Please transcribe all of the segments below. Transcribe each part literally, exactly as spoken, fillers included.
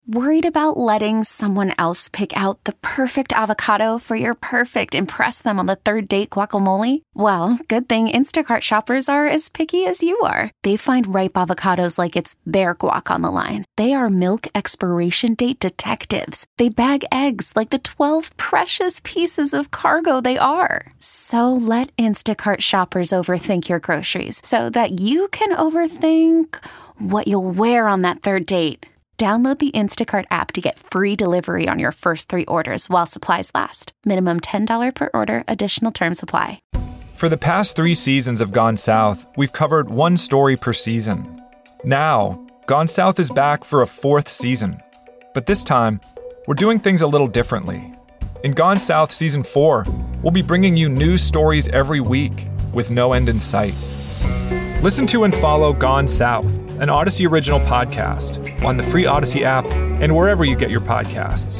Worried about letting someone else pick out the perfect avocado for your perfect impress them on the third date guacamole? Well, good thing Instacart shoppers are as picky as you are. They find ripe avocados like it's their guac on the line. They are milk expiration date detectives. They bag eggs like the twelve precious pieces of cargo they are. So let Instacart shoppers overthink your groceries so that you can overthink what you'll wear on that third date. Download the Instacart app to get free delivery on your first three orders while supplies last. Minimum ten dollars per order. Additional terms apply. For the past three seasons of Gone South, we've covered one story per season. Now, Gone South is back for a fourth season. But this time, we're doing things a little differently. In Gone South Season four, we'll be bringing you new stories every week with no end in sight. Listen to and follow Gone South, an Odyssey original podcast, on the free Odyssey app and wherever you get your podcasts.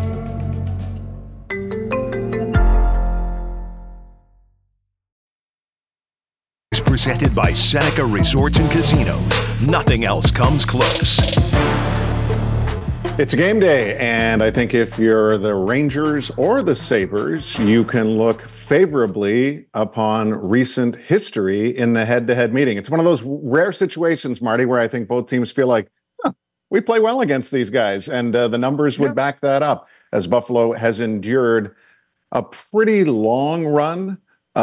It's presented by Seneca Resorts and Casinos. Nothing else comes close. It's game day, and I think if you're the Rangers or the Sabres, you can look favorably upon recent history in the head-to-head meeting. It's one of those rare situations, Marty, where I think both teams feel like, huh, we play well against these guys, and uh, the numbers would yeah. back that up, as Buffalo has endured a pretty long run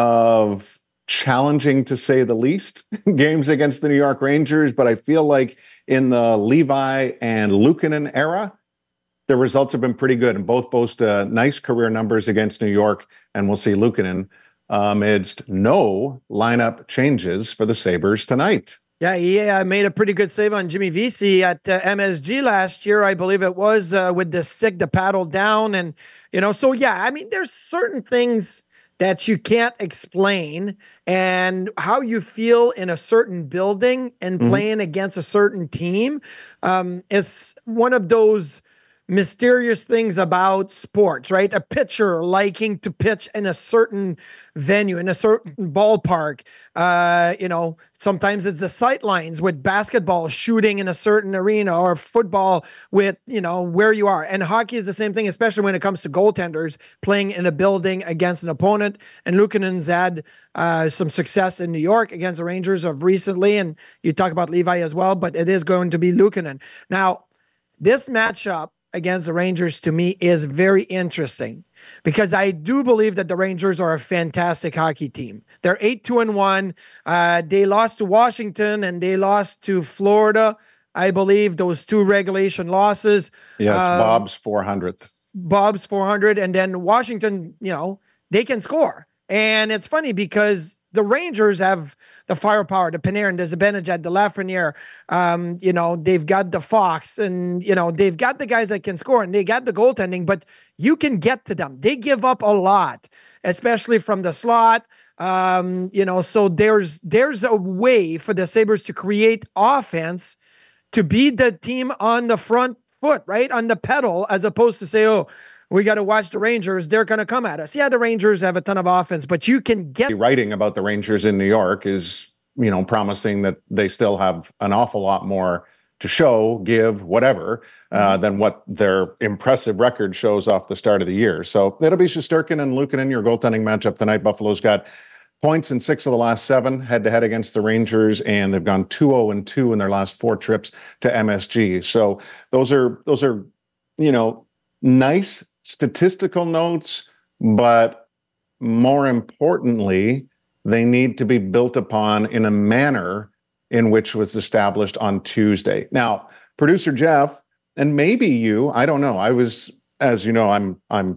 of challenging, to say the least, games against the New York Rangers, but I feel like in the Levi and Luukkonen era, the results have been pretty good, and both boast uh, nice career numbers against New York, and we'll see Luukkonen amidst no lineup changes for the Sabres tonight. Yeah, he uh, made a pretty good save on Jimmy Vesey at uh, M S G last year, I believe it was, uh, with the stick to paddle down, and, you know, so yeah, I mean, there's certain things that you can't explain, and how you feel in a certain building and mm-hmm. playing against a certain team um, is one of those mysterious things about sports, right? A pitcher liking to pitch in a certain venue, in a certain ballpark. Uh, you know, sometimes it's the sight lines with basketball shooting in a certain arena, or football with, you know, where you are. And hockey is the same thing, especially when it comes to goaltenders playing in a building against an opponent. And Luukkonen's had uh, some success in New York against the Rangers of recently. And you talk about Levi as well, but it is going to be Luukkonen. Now, this matchup against the Rangers, to me, is very interesting, because I do believe that the Rangers are a fantastic hockey team. They're eight two and one. Uh, they lost to Washington and they lost to Florida, I believe, those two regulation losses. Yes, uh, Bob's four hundredth. Bob's four hundred, and then Washington, you know, they can score. And it's funny because the Rangers have the firepower, the Panarin, the Zibanejad, the Lafreniere. Um, you know, they've got the Fox, and, you know, they've got the guys that can score, and they got the goaltending, but you can get to them. They give up a lot, especially from the slot. Um, you know, so there's there's a way for the Sabres to create offense to be the team on the front foot, right? On the pedal, as opposed to say, oh, we got to watch the Rangers. They're going to come at us. Yeah, the Rangers have a ton of offense, but you can get... Writing about the Rangers in New York is, you know, promising that they still have an awful lot more to show, give, whatever, uh, than what their impressive record shows off the start of the year. So it'll be Shesterkin and Luukkonen, your goaltending matchup tonight. Buffalo's got points in six of the last seven head-to-head against the Rangers, and they've gone two oh and two in their last four trips to M S G. So those are, those are, you know, nice statistical notes, but more importantly, they need to be built upon in a manner in which was established on Tuesday. Now, producer Jeff, and maybe you, I don't know. I was, as you know, I'm I'm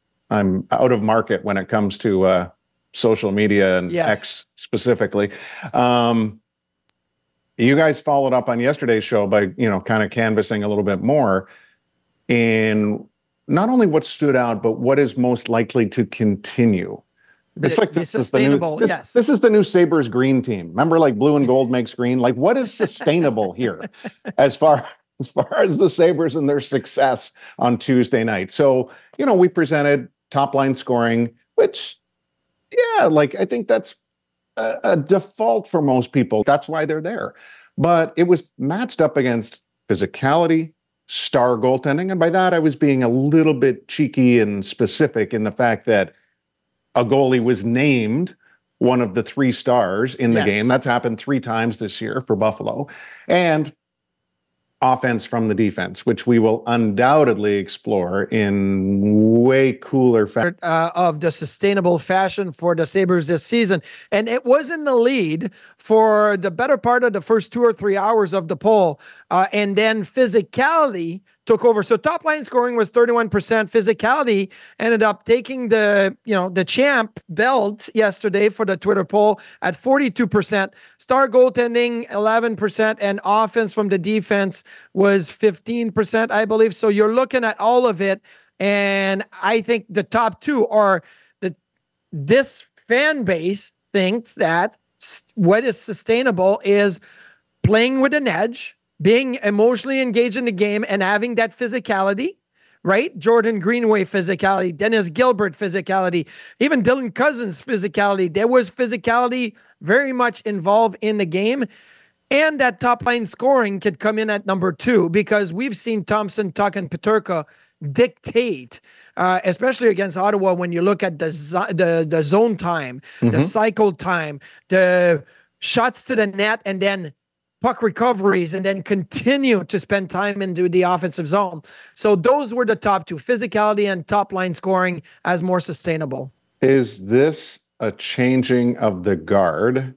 I'm out of market when it comes to uh, social media and yes. X specifically. Um, you guys followed up on yesterday's show by, you know, kind of canvassing a little bit more in not only what stood out, but what is most likely to continue. It's the, like this the is the new this, yes. this is the new Sabres green team. Remember, like blue and gold makes green. Like, what is sustainable here, as far as far as the Sabres and their success on Tuesday night? So, you know, we presented top line scoring, which, yeah, like I think that's a, a default for most people. That's why they're there. But it was matched up against physicality, star goaltending. And by that, I was being a little bit cheeky and specific in the fact that a goalie was named one of the three stars in the Yes. game. That's happened three times this year for Buffalo. And offense from the defense, which we will undoubtedly explore in way cooler fashion. Uh, of the sustainable fashion for the Sabres this season. And it was in the lead for the better part of the first two or three hours of the poll. Uh, and then physicality took over. So top line scoring was thirty-one percent. Physicality ended up taking the, you know, the champ belt yesterday for the Twitter poll at forty-two percent. Star goaltending, eleven percent. And offense from the defense was fifteen percent, I believe. So you're looking at all of it. And I think the top two are the, this fan base thinks that what is sustainable is playing with an edge, being emotionally engaged in the game and having that physicality, right? Jordan Greenway physicality, Dennis Gilbert physicality, even Dylan Cousins physicality. There was physicality very much involved in the game. And that top line scoring could come in at number two because we've seen Thompson, Tuck, and Peterka dictate, uh, especially against Ottawa when you look at the, zo- the, the zone time, mm-hmm. the cycle time, the shots to the net, and then puck recoveries, and then continue to spend time into the offensive zone. So those were the top two, physicality and top line scoring as more sustainable. Is this a changing of the guard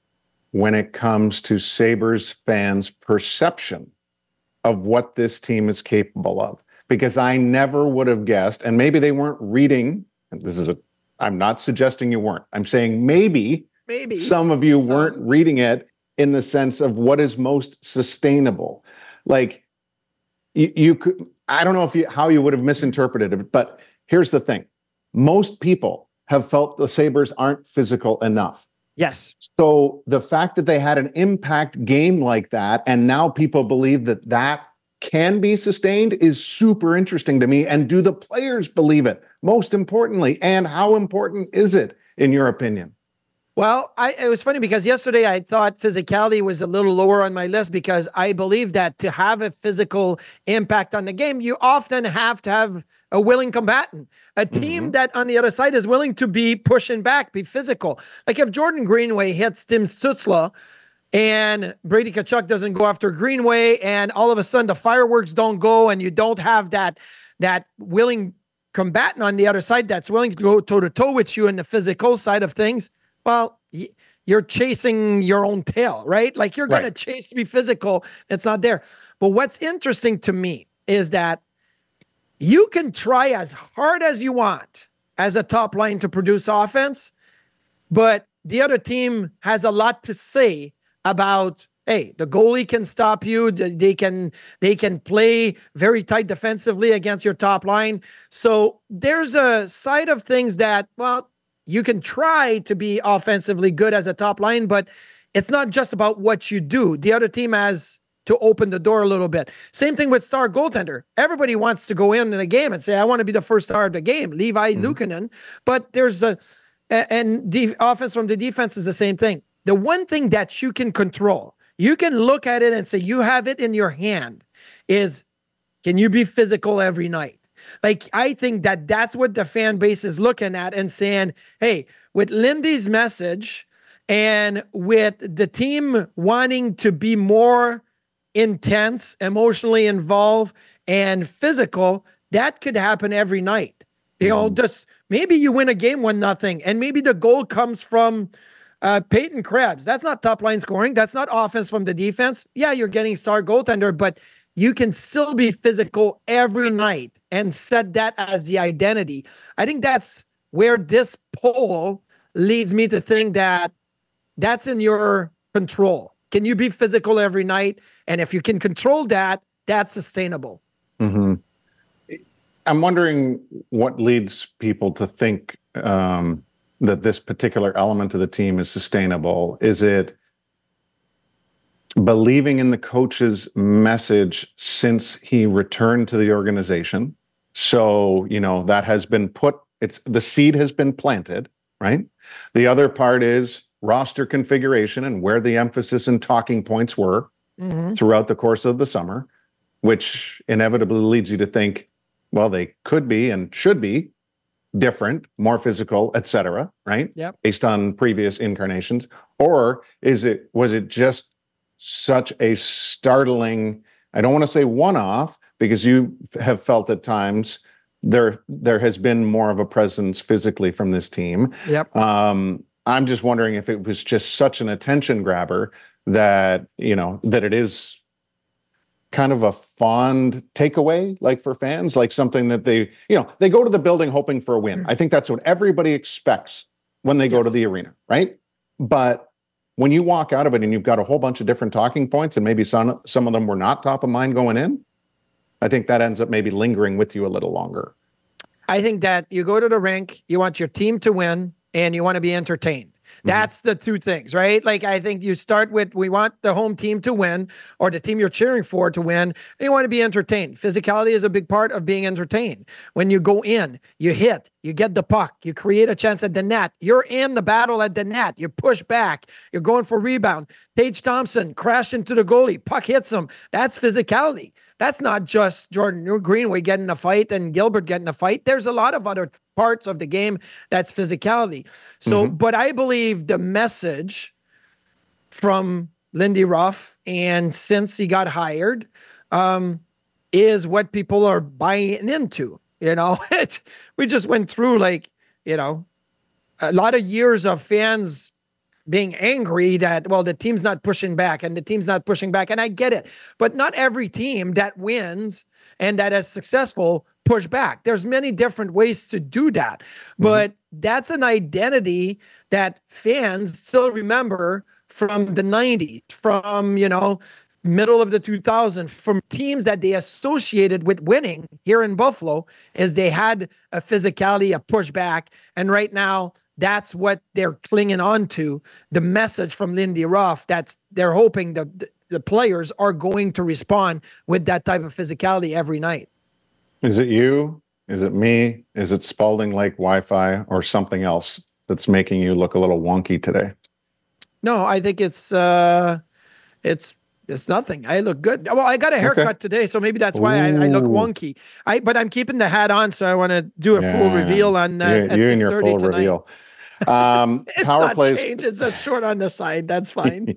when it comes to Sabres fans' perception of what this team is capable of? Because I never would have guessed, and maybe they weren't reading, and this is a, I'm not suggesting you weren't. I'm saying maybe, maybe some of you some. weren't reading it in the sense of what is most sustainable. Like you, you could, I don't know if you, how you would have misinterpreted it, but here's the thing. Most people have felt the Sabres aren't physical enough. Yes. So the fact that they had an impact game like that, and now people believe that that can be sustained is super interesting to me. And do the players believe it? Most importantly, and how important is it in your opinion? Well, I, it was funny because yesterday I thought physicality was a little lower on my list because I believe that to have a physical impact on the game, you often have to have a willing combatant, a team mm-hmm. that on the other side is willing to be pushing back, be physical. Like if Jordan Greenway hits Tim Stützle and Brady Tkachuk doesn't go after Greenway, and all of a sudden the fireworks don't go, and you don't have that that willing combatant on the other side that's willing to go toe to toe with you in the physical side of things, well, you're chasing your own tail, right? Like you're going right. to chase to be physical. It's not there. But what's interesting to me is that you can try as hard as you want as a top line to produce offense, but the other team has a lot to say about, hey, the goalie can stop you. They can, they can play very tight defensively against your top line. So there's a side of things that, well, you can try to be offensively good as a top line, but it's not just about what you do. The other team has to open the door a little bit. Same thing with star goaltender. Everybody wants to go in in a game and say, I want to be the first star of the game, Levi mm-hmm. Luukkonen. But there's a, and the offense from the defense is the same thing. The one thing that you can control, you can look at it and say, you have it in your hand, is can you be physical every night? Like, I think that that's what the fan base is looking at and saying, hey, with Lindy's message and with the team wanting to be more intense, emotionally involved, and physical, that could happen every night. You know, just maybe you win a game one nothing, and maybe the goal comes from uh, Peyton Krebs. That's not top line scoring. That's not offense from the defense. Yeah, you're getting star goaltender, but you can still be physical every night and set that as the identity. I think that's where this poll leads me to think that that's in your control. Can you be physical every night? And if you can control that, that's sustainable. Mm-hmm. I'm wondering what leads people to think um, that this particular element of the team is sustainable. Is it believing in the coach's message since he returned to the organization? So, you know, that has been put, it's the seed has been planted, right? The other part is roster configuration and where the emphasis and talking points were mm-hmm. throughout the course of the summer. which inevitably leads you to think, well, they could be and should be different, more physical, et cetera, right? Yep. Based on previous incarnations. Or is it, was it just such a startling, I don't want to say one-off, because you have felt at times there there has been more of a presence physically from this team. Yep. Um, I'm just wondering if it was just such an attention grabber that, you know, that it is kind of a fond takeaway, like for fans, like something that they, you know, they go to the building hoping for a win. I think that's what everybody expects when they go Yes. to the arena, right? But when you walk out of it and you've got a whole bunch of different talking points, and maybe some some of them were not top of mind going in, I think that ends up maybe lingering with you a little longer. I think that you go to the rink, you want your team to win, and you want to be entertained. That's the two things, right? Like, I think you start with, we want the home team to win, or the team you're cheering for to win, and you want to be entertained. Physicality is a big part of being entertained. When you go in, you hit, you get the puck, you create a chance at the net, you're in the battle at the net, you push back, you're going for rebound. Tage Thompson crashed into the goalie, puck hits him. That's physicality. That's not just Jordan Greenway getting a fight and Gilbert getting a fight. There's a lot of other parts of the game that's physicality. So, Mm-hmm. but I believe the message from Lindy Ruff, and since he got hired, um, is what people are buying into. You know, it's, we just went through, like, you know, a lot of years of fans being angry that, well, the team's not pushing back and the team's not pushing back. And I get it, but not every team that wins and that is successful push back. There's many different ways to do that, but mm-hmm. that's an identity that fans still remember from the nineties, from, you know, middle of the two thousands, from teams that they associated with winning here in Buffalo, is they had a physicality, a pushback. And right now, that's what they're clinging on to, the message from Lindy Ruff, that's they're hoping the, the, the players are going to respond with that type of physicality every night. Is it you? Is it me? Is it Spalding Lake Wi-Fi or something else that's making you look a little wonky today? No, I think it's uh, it's it's nothing. I look good. Well, I got a haircut okay. today, so maybe that's why I, I look wonky. I but I'm keeping the hat on, so I want to do a yeah. full reveal on uh, you, at you six and your thirty full tonight. Reveal. Um, it's power not plays. Change. It's just short on the side. That's fine.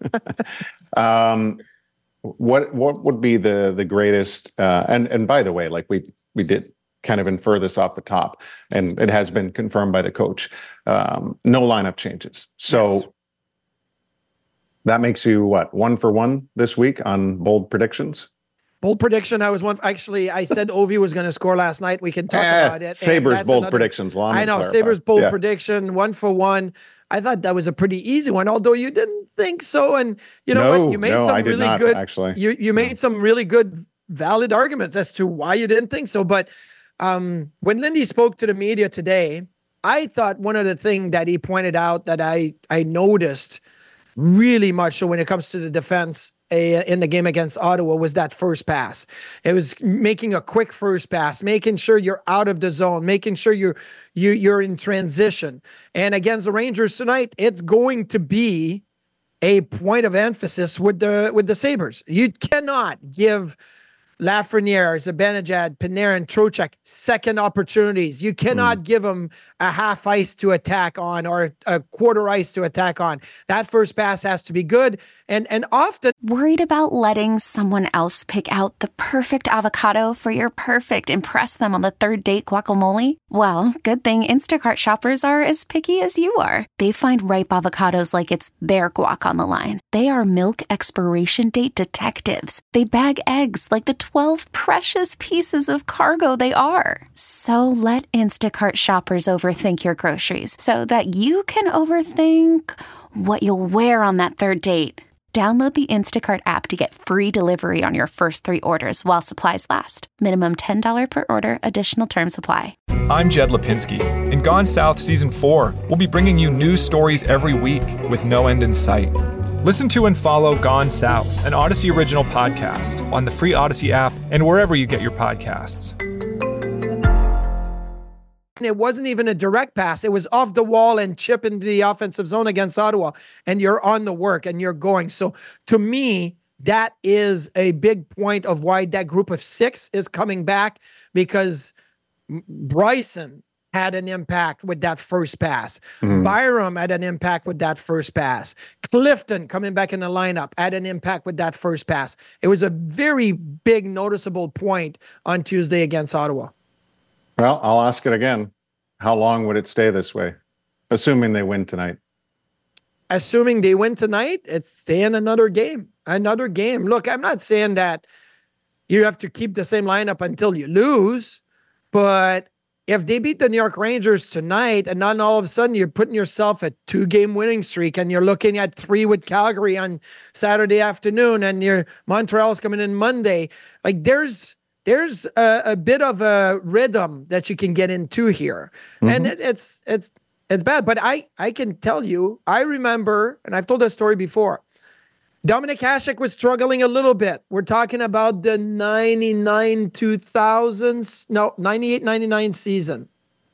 um, what what would be the the greatest? Uh, and and by the way, like we we did kind of infer this off the top, and it has been confirmed by the coach. Um, no lineup changes. So yes. that makes you what, one for one this week on bold predictions? Bold prediction. I was one. Actually, I said Ovi was going to score last night. We can talk eh, about it. Sabres bold another, predictions. I know Sabres bold yeah. prediction. One for one. I thought that was a pretty easy one, although you didn't think so. And you know no, what? You made no, some I did really not, good. Actually, you you made no. some really good, valid arguments as to why you didn't think so. But um, when Lindy spoke to the media today, I thought one of the things that he pointed out that I I noticed really much so when it comes to the defense a, in the game against Ottawa was that first pass. It was making a quick first pass, making sure you're out of the zone, making sure you're you, you're in transition. And against the Rangers tonight, it's going to be a point of emphasis with the with the Sabres. You cannot give Lafreniere, Zibanejad, Panarin, Trocheck second opportunities. You cannot mm. give them a half ice to attack on or a quarter ice to attack on. That first pass has to be good. And and often worried about letting someone else pick out the perfect avocado for your perfect impress them on the third date guacamole? Well, good thing Instacart shoppers are as picky as you are. They find ripe avocados like it's their guac on the line. They are milk expiration date detectives. They bag eggs like the twelve precious pieces of cargo they are. So let Instacart shoppers overthink your groceries so that you can overthink what you'll wear on that third date. Download the Instacart app to get free delivery on your first three orders while supplies last. Minimum ten dollars per order. Additional terms apply. I'm Jed Lipinski. In Gone South Season four, we'll be bringing you news stories every week with no end in sight. Listen to and follow Gone South, an Odyssey original podcast, on the free Odyssey app and wherever you get your podcasts. It wasn't even a direct pass. It was off the wall and chip into the offensive zone against Ottawa. And you're on the work and you're going. So to me, that is a big point of why that group of six is coming back, because Bryson had an impact with that first pass. Mm. Byram had an impact with that first pass. Clifton coming back in the lineup had an impact with that first pass. It was a very big noticeable point on Tuesday against Ottawa. Well, I'll ask it again. How long would it stay this way, assuming they win tonight? Assuming they win tonight, it's staying another game. Another game. Look, I'm not saying that you have to keep the same lineup until you lose, but if they beat the New York Rangers tonight and then all of a sudden you're putting yourself a two-game winning streak and you're looking at three with Calgary on Saturday afternoon and your Montreal's coming in Monday, like there's there's a, a bit of a rhythm that you can get into here. Mm-hmm. And it, it's it's it's bad. But I, I can tell you, I remember, and I've told that story before, Dominik Hasek was struggling a little bit. We're talking about the ninety-nine two thousands, no, ninety-eight ninety-nine season,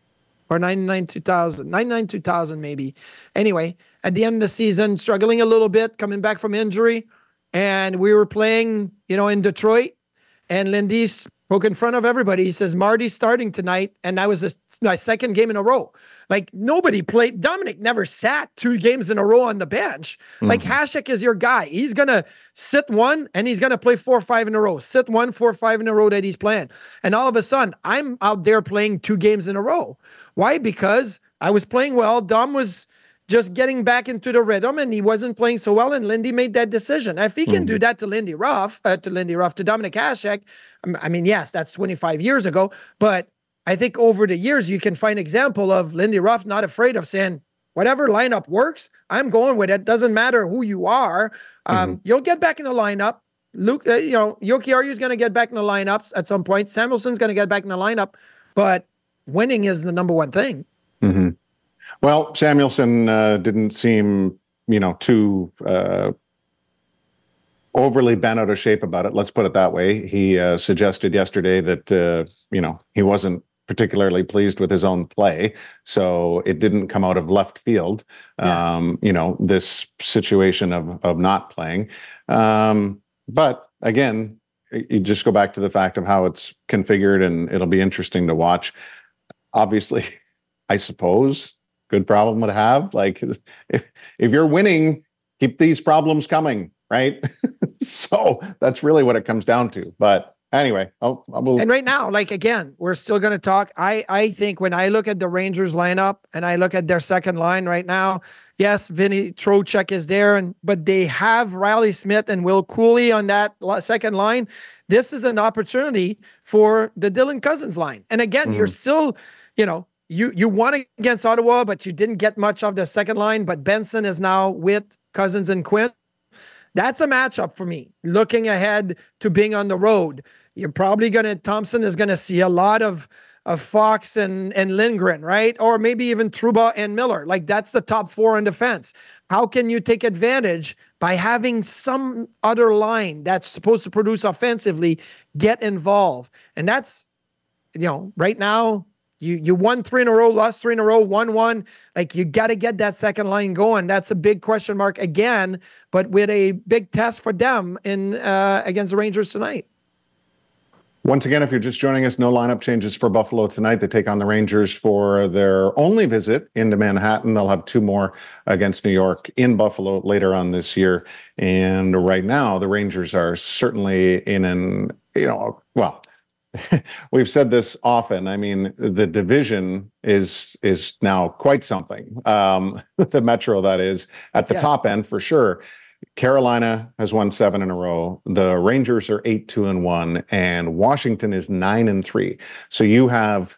or ninety-nine two thousand, ninety-nine two thousand maybe. Anyway, at the end of the season, struggling a little bit, coming back from injury, and we were playing, you know, in Detroit, and Lindy spoke in front of everybody. He says, Marty's starting tonight, and that was the, my second game in a row. Like, nobody played. Dominik never sat two games in a row on the bench. Mm-hmm. Like, Hasek is your guy. He's going to sit one, and he's going to play four or five in a row. Sit one, four, five in a row that he's playing. And all of a sudden, I'm out there playing two games in a row. Why? Because I was playing well. Dom was just getting back into the rhythm, and he wasn't playing so well, and Lindy made that decision. If he can mm-hmm. do that to Lindy Ruff, uh, to Lindy Ruff, to Dominik Hasek, I mean, yes, that's twenty-five years ago, but I think over the years, you can find example of Lindy Ruff not afraid of saying, whatever lineup works, I'm going with it. Doesn't matter who you are. Um, mm-hmm. You'll get back in the lineup. Luke, uh, you know, Jokiharju is going to get back in the lineup at some point. Samuelson's going to get back in the lineup, but winning is the number one thing. Mm-hmm. Well, Samuelson uh, didn't seem, you know, too uh, overly bent out of shape about it. Let's put it that way. He uh, suggested yesterday that, uh, you know, he wasn't particularly pleased with his own play. So it didn't come out of left field, yeah. um, you know, this situation of of not playing. Um, but again, you just go back to the fact of how it's configured, and it'll be interesting to watch. Obviously, I suppose, good problem to have. Like, if if you're winning, keep these problems coming, right? So that's really what it comes down to. But anyway, I'll, I will. And right now, like, again, we're still going to talk. I, I think when I look at the Rangers lineup and I look at their second line right now, yes, Vinny Trocheck is there, and but they have Riley Smith and Will Cooley on that second line. This is an opportunity for the Dylan Cousins line. And again, mm-hmm. you're still, you know, you you won against Ottawa, but you didn't get much of the second line. But Benson is now with Cousins and Quinn. That's a matchup for me. Looking ahead to being on the road, you're probably going to, Thompson is going to see a lot of, of Fox and, and Lindgren, right? Or maybe even Trouba and Miller. Like, that's the top four in defense. How can you take advantage by having some other line that's supposed to produce offensively get involved? And that's, you know, right now, You you won three in a row, lost three in a row, won one. Like, you got to get that second line going. That's a big question mark again, but with a big test for them in uh, against the Rangers tonight. Once again, if you're just joining us, no lineup changes for Buffalo tonight. They take on the Rangers for their only visit into Manhattan. They'll have two more against New York in Buffalo later on this year. And right now, the Rangers are certainly in an, you know, well, we've said this often. I mean, the division is is now quite something. Um, the Metro, that is, at the yes. top end for sure. Carolina has won seven in a row. The Rangers are eight two and one, and Washington is nine and three. So you have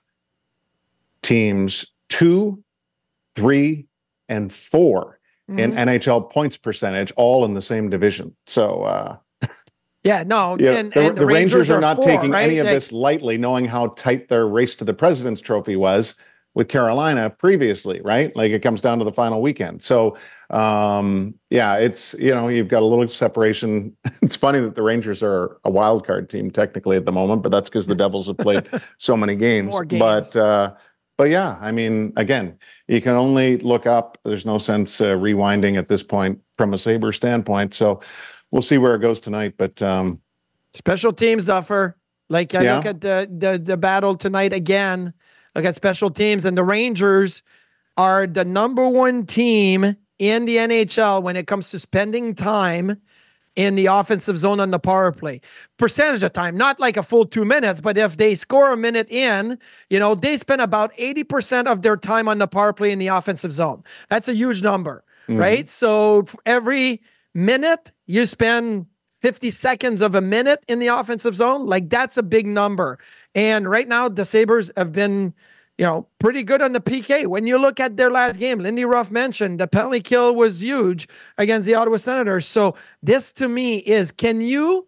teams two, three, and four mm-hmm. in N H L points percentage, all in the same division. So. Uh, Yeah, no, yeah, and, the, and the, the Rangers, Rangers are, are not four, taking right? any of like, this lightly, knowing how tight their race to the President's Trophy was with Carolina previously, right? Like, it comes down to the final weekend. So, um, yeah, it's, you know, you've got a little separation. It's funny that the Rangers are a wild card team technically at the moment, but that's because the Devils have played so many games. More games. But, uh, but yeah, I mean, again, you can only look up. There's no sense uh, rewinding at this point from a Sabre standpoint. So, we'll see where it goes tonight. But um, special teams, Duffer. Like I Yeah. look at the, the the battle tonight again. Look at special teams, and the Rangers are the number one team in the N H L when it comes to spending time in the offensive zone on the power play. Percentage of time, not like a full two minutes, but if they score a minute in, you know, they spend about eighty percent of their time on the power play in the offensive zone. That's a huge number, Mhm. right? So for every minute you spend fifty seconds of a minute in the offensive zone, like that's a big number. And right now the Sabres have been, you know, pretty good on the P K. When you look at their last game, Lindy Ruff mentioned the penalty kill was huge against the Ottawa Senators. So this to me is, can you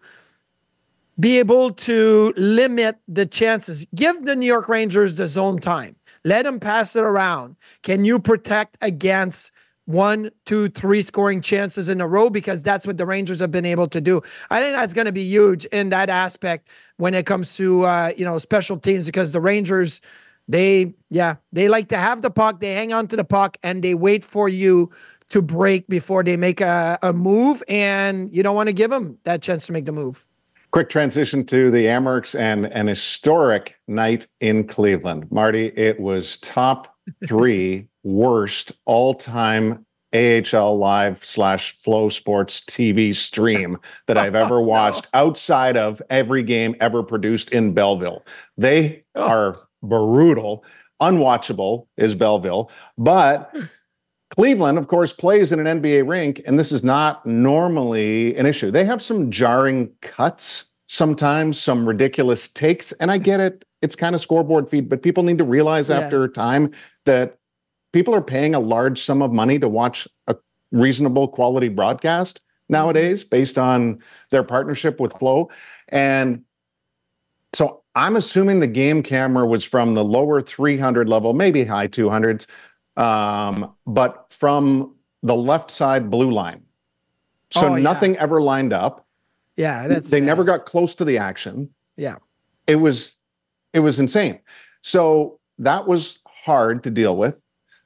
be able to limit the chances? Give the New York Rangers the zone time. Let them pass it around. Can you protect against one, two, three scoring chances in a row? Because that's what the Rangers have been able to do. I think that's going to be huge in that aspect when it comes to, uh, you know, special teams, because the Rangers, They, yeah, they like to have the puck. They hang on to the puck and they wait for you to break before they make a, a move. And you don't want to give them that chance to make the move. Quick transition to the Amerks and an historic night in Cleveland. Marty, it was top three worst all-time A H L live slash Flow Sports T V stream that I've ever watched outside of every game ever produced in Belleville. They are brutal. Unwatchable is Belleville, but Cleveland, of course, plays in an N B A rink, and this is not normally an issue. They have some jarring cuts sometimes, some ridiculous takes, and I get it. It's kind of scoreboard feed, but people need to realize Yeah. after time that people are paying a large sum of money to watch a reasonable quality broadcast nowadays based on their partnership with Flow. And so I'm assuming the game camera was from the lower three hundred level, maybe high two hundreds, um, but from the left side blue line. So Oh, yeah. nothing ever lined up. Yeah, that's They bad. never got close to the action. Yeah. It was, it was insane. So that was hard to deal with.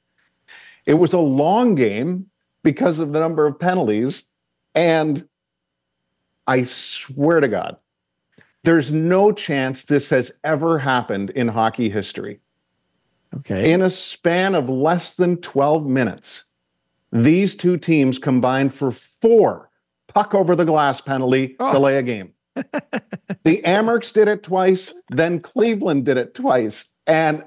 It was a long game because of the number of penalties. And I swear to God, there's no chance this has ever happened in hockey history. Okay. In a span of less than twelve minutes, these two teams combined for four puck over the glass penalty Oh. delay a game. The Amerks did it twice, then Cleveland did it twice. And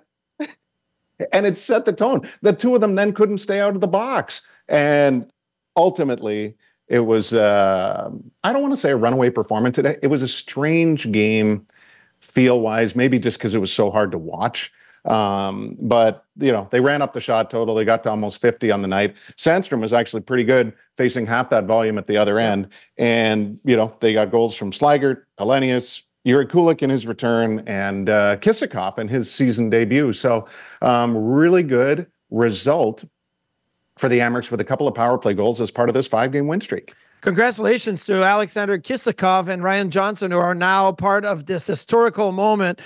and it set the tone. The two of them then couldn't stay out of the box. And ultimately, it was, uh, I don't want to say a runaway performance today. It was a strange game feel-wise, maybe just because it was so hard to watch. Um, but, you know, they ran up the shot total. They got to almost fifty on the night. Sandstrom was actually pretty good, facing half that volume at the other end. And, you know, they got goals from Sligert, Hellenius, Yuri Kulik in his return, and uh, Kisakov in his season debut. So um, really good result for the Amerks with a couple of power play goals as part of this five-game win streak. Congratulations to Alexander Kisakov and Ryan Johnson, who are now part of this historical moment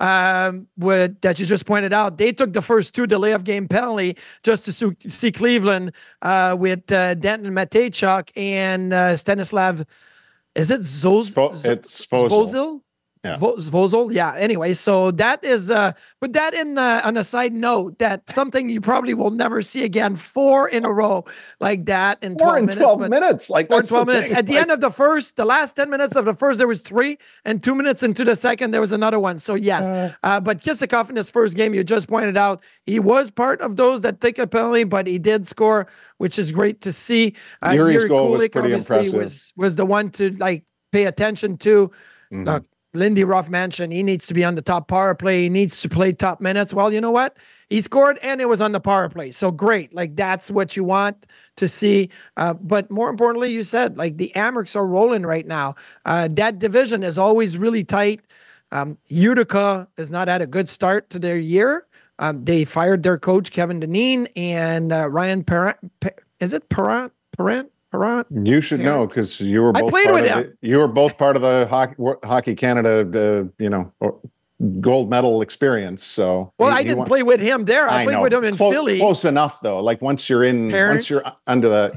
um, with, that you just pointed out. They took the first two delay of game penalty just to su- see Cleveland uh, with uh, Denton Matejchuk and uh, Stanislav. Is it Zoz? Spo- it's Svozil. Svozil? Yeah. Vo- Svozil? Yeah. Anyway, so that is, uh, put that in uh, on a side note, that something you probably will never see again, four in a row like that in twelve Four in minutes. twelve but- minutes. Like Or that's twelve the minutes. thing. At the Like, end of the first, the last ten minutes of the first, there was three, and two minutes into the second, there was another one. So yes, Uh. uh, but Kisakov in his first game, you just pointed out, he was part of those that take a penalty, but he did score, which is great to see. Uh, Yuri's Yuri goal was Kulik pretty obviously impressive. was was the one to like pay attention to. Mhm. Look, Lindy Ruff mentioned he needs to be on the top power play. He needs to play top minutes. Well, you know what? He scored and it was on the power play. So great. Like that's what you want to see. Uh, but more importantly, you said like the Amerks are rolling right now. Uh, that division is always really tight. Um, Utica has not had a good start to their year. Um, they fired their coach, Kevin Deneen, and uh, Ryan Parent. Pa- is it Parent? Parent? Parent? You should know because you were I both played part with of him. the, you were both part of the hockey, hockey Canada, the you know or- gold medal experience. So Well, he- I he didn't won- play with him there. I, I played know. with him in Clo- Philly. Close enough though. Like once you're in, Parents? once you're under the yeah.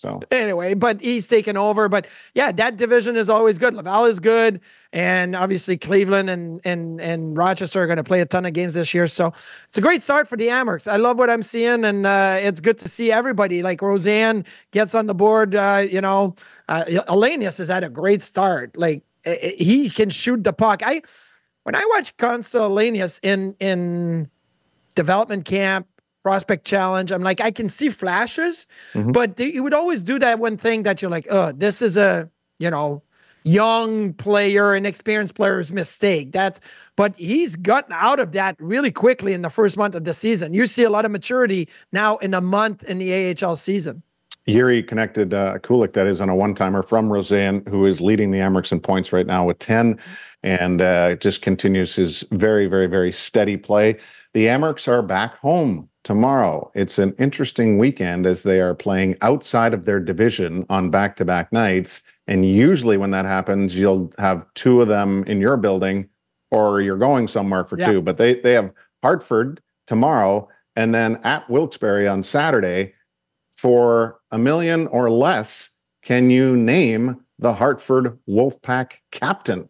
So anyway, but he's taken over. But yeah, that division is always good. Laval is good. And obviously Cleveland and and and Rochester are going to play a ton of games this year. So it's a great start for the Amerks. I love what I'm seeing. And uh, it's good to see everybody. Like Roseanne gets on the board. Uh, you know, uh, Elenius has had a great start. Like he can shoot the puck. I When I watch Constable Elenius in, in development camp, prospect challenge, I'm like, I can see flashes, mm-hmm. but they, you would always do that one thing that you're like, oh, this is a, you know, young player, an experienced player's mistake. That's, but he's gotten out of that really quickly in the first month of the season. You see a lot of maturity now in a month in the A H L season. Yuri connected uh, Kulik, that is, on a one-timer from Roseanne, who is leading the Amerks in points right now with ten, and uh, just continues his very, very, very steady play. The Amerks are back home tomorrow. It's an interesting weekend as they are playing outside of their division on back-to-back nights. And usually when that happens, you'll have two of them in your building or you're going somewhere for yeah. two. But they, they have Hartford tomorrow and then at Wilkes-Barre on Saturday. For a million or less, can you name the Hartford Wolfpack captain?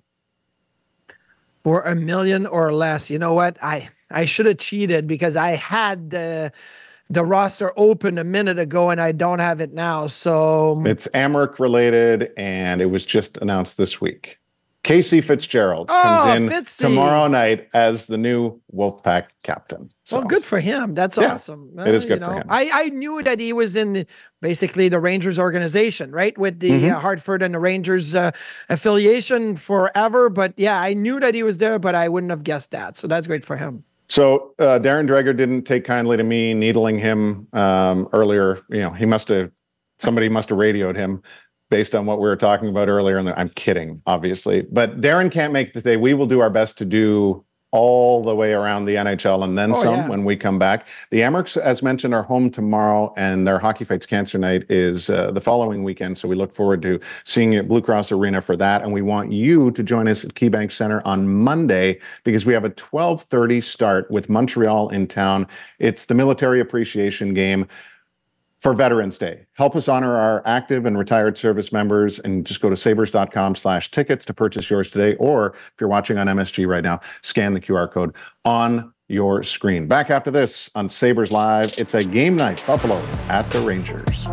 For a million or less, you know what? I, I should have cheated because I had the the roster open a minute ago and I don't have it now. So it's Amerk related, and it was just announced this week. Casey Fitzgerald oh, comes in Fitzy. tomorrow night as the new Wolfpack captain. So, well, good for him. That's yeah, awesome. Uh, it is good you know, for him. I, I knew that he was in the, basically the Rangers organization, right? With the mm-hmm. uh, Hartford and the Rangers uh, affiliation forever. But yeah, I knew that he was there, but I wouldn't have guessed that. So that's great for him. So uh, Darren Dreger didn't take kindly to me needling him um, earlier. You know, he must have, somebody must have radioed him based on what we were talking about earlier. And I'm kidding, obviously. But Darren can't make the day. We will do our best to do all the way around the N H L and then oh, some yeah. when we come back. The Amerks, as mentioned, are home tomorrow, and their Hockey Fights Cancer Night is uh, the following weekend. So we look forward to seeing you at Blue Cross Arena for that. And we want you to join us at KeyBank Center on Monday because we have a twelve thirty start with Montreal in town. It's the military appreciation game for Veterans Day. Help us honor our active and retired service members, and just go to sabres.com slash tickets to purchase yours today. Or if you're watching on M S G right now, scan the Q R code on your screen. Back after this on Sabres Live. It's a game night, Buffalo at the Rangers.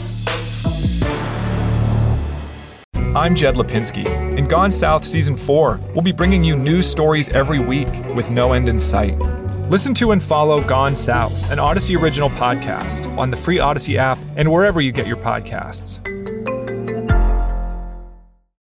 I'm Jed Lipinski. In Gone South Season four, we'll be bringing you news stories every week with no end in sight. Listen to and follow Gone South, an Odyssey original podcast, on the free Odyssey app and wherever you get your podcasts.